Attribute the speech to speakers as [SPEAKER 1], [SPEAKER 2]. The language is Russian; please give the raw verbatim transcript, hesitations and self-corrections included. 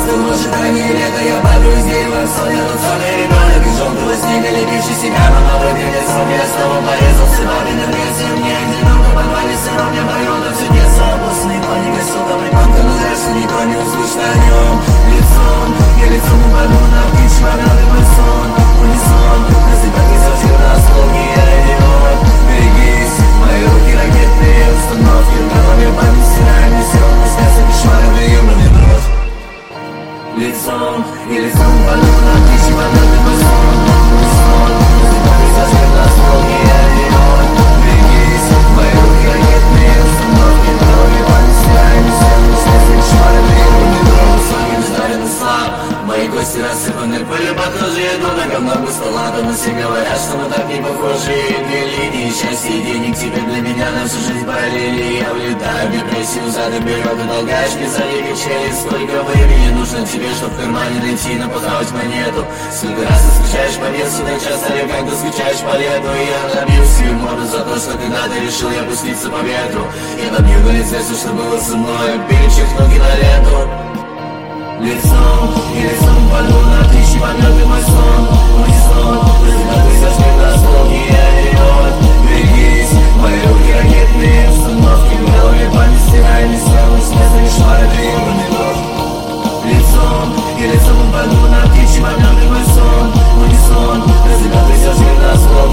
[SPEAKER 1] Застыл в ожидании лета, я падаю из дерева в сон. Я тот самый ребенок из желтого снега, лепивший себя на новый гребец. Я снова порезался папиным лесом. Мне одиноко подвали сыром, я поет от все детства. Обоссанный паникой сотом ребенка, но дальше никто не услышит о нем. Лицом, я лицом упаду на птичий помет и мой сон. Унисон, насыпать не сочек на осколки, я идиот. Берегись, мои руки ракетные установки. В голове память стирает мне все, но снятся кошмарами ёбаный в рот. Лицом, и лицом упаду на птичий помет и мой сон. Унисон, насыпать не сочек на осколки, я идиот. Берегись, мои руки ракетные установки. В голове память стирает мне все, но снятся кошмарами ёбаный в рот. Согим сдавлен и слаб, мои кости рассыпаны пылью по коже. Иду на говно пустолата, но все говорят, что мы так не похожи. Две линии счастья и денег теперь для меня на всю жизнь параллели. Я влетаю в депрессию задом вперед, и толкаешь мне за ней челюсть. Сколько времени нужно тебе, чтоб в кармане найти, напахать монету? Сколько раз ты скучаешь по месту, так часто ли, когда скучаешь по лету? И я набью себе морду за то, что когда ты решил я пуститься по ветру. Я набью на лице все, что было со мной, перечеркну киноленту. Лицом, и лицом паду на птичий помет и мой сон. Унисон, разъебатый зажгет на осколки, я идиот. Берегись, мои руки ракетные установки. В голове память стирает не сняла, снятся кошмары, ты ебаный рот. Лицом, и лицом упаду на птичий помет и мой сон. Унисон, разъебатый зажгет на осколки.